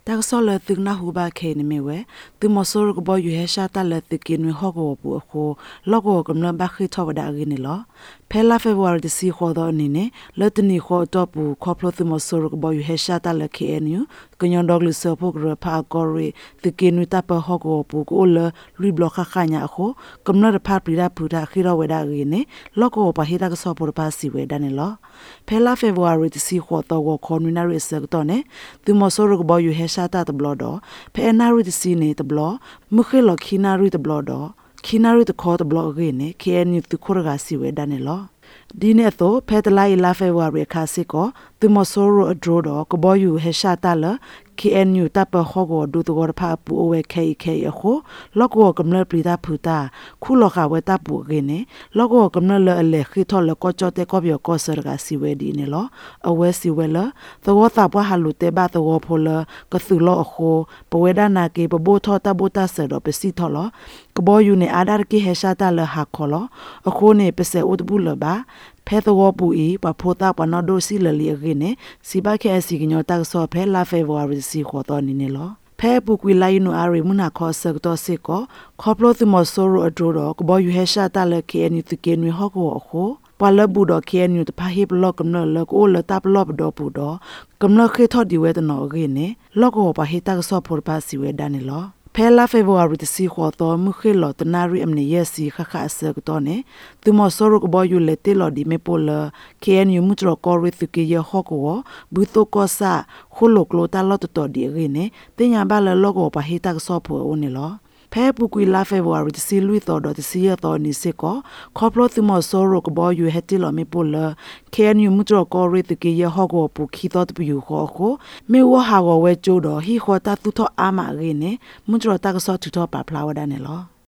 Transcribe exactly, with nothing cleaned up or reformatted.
ta so le tu na hu ba ke ni me we tu mo so ko bo yu he sha ta le tu ki ni ho ko bu ko lo ko ko na ba khi tho ba da gi ni lo phela February de si kho do ni ne le tu ni kho to pu kho plo tu mo so ko bo yu he sha ta le ke ni ko nyon dog lu so pu ko pa ko ri tu ki ni ta pa ho ko pu ko le lu blo kha kha nya ko ko na de pa pri da pu da khi ro we da gi ni lo ko pa he da ko so pu pa si we da ni lo phela February de si kho to ko kho ni na ri se to ne tu mo so ko bo yu he sha ta de blo do phe na ri de si ni de blo mu khe lo khi na ri de blo do khi na ri de kho de blo gi ni ke ni tu kho ga si we da ni lo di ne to phe de lai la February kha si ko tu mo so ro dro do ko bo yu he sha ta la K N U တပ်ပခောကိုဒူတကောဖာပူအဝဲခဲခဲအခုလော့ကောကမ္လပလီတာဖူတာခုလောကဝဲတပ်ပူကင်းနေလော့ကောကမ္လလအလေခိထောလကောချတဲ့ကောပြောကောဆရကစီဝဲဒီနေလောအဝဲစီဝဲလသောတာပဟာလူတေဘသောဖိုလကသုလောအခုပဝဲဒနာကေပဘိုထောတဘတာဆရပစီထောလကဘောယူနေအာဒါကိဟေရှာတာလဟာခောလအခုနေပစေဥဒဘူးလဘာဖဲသောပူဤပဖိုတာပနဒိုစီလလီရင်းနေစီဘခဲစီကညောတက်ဆောဖဲလာဖေဗဝါရီစီခေါ်တော်နေနေလောဖဲပုကွေလိုက်နူအာရီမနာခေါ်ဆက်တော့စစ်ကောခေါပလို့သမဆိုရအဒရိုတော့ကဘောယူဟေရှာတာလကေနီတကေနွေဟောကောအခုပလဘူတော့ကေနူတဖာဟိပလော့ကမလကောလတပ်လော့တော့ပူတော့ကမလခေထော်ဒီဝဲတနော်ရင်းနေလော့ကောပဟိတက်ဆောဖော်ပါစီဝဲဒန်နေလောဖဲလာဖေဗဝါရီတစီခေါ်တော့မခေလောတနာရီအမနေရစီခခအစကတော့နေသူမဆိုရကဘောယူလက်တေလော်ဒီမေပိုလကေအန်ယူမူတရကောရီသကေရဟောကောဘူတိုကောစာခိုလိုကလိုတာလော့တော်ဒီရင်းနေတင်ညာဘလလောကောပဟိတက်ဆောဖော်ဦးနေလောဖဲပုကွေလာဖေဗဝါရီတစီလူတော်တော်တစီရတော်နေစစ်ကောခေါပလို့သူမဆိုရကဘောယူဟက်တီလော်မေပိုလကေအန်ယူမူတရကောရီသကေရဟောကောပူခီတော်တပယူခေါ်ကိုမေဝဟာဝဝဲကျိုးတော်ဟီခေါ်တာသူထောအာမရင်းနေမူတရတက်ဆောထူထောပါဖလာဝဒနေလော